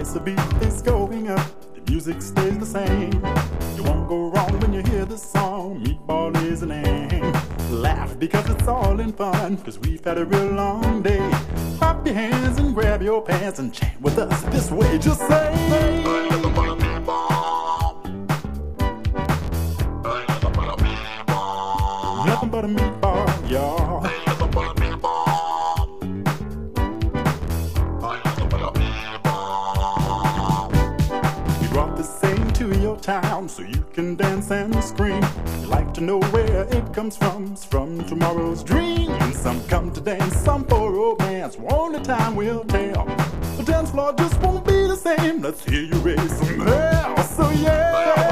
price of beef is going up, the music stays the same. You won't go wrong when you hear this song, Meatball is the name. Laugh because it's all in fun, cause we've had a real long day. Clap your hands and grab your pants and chant with us this way. Just say, nothing but a meatball. Nothing but a meatball, y'all. Nothing but a meatball. We brought the same to your town so you can dance and scream. You like to know where it comes from? It's from tomorrow's dream. Some come to dance, some for romance. Only time will tell. The dance floor just won't be the same. Let's hear you raise some hell. So yeah.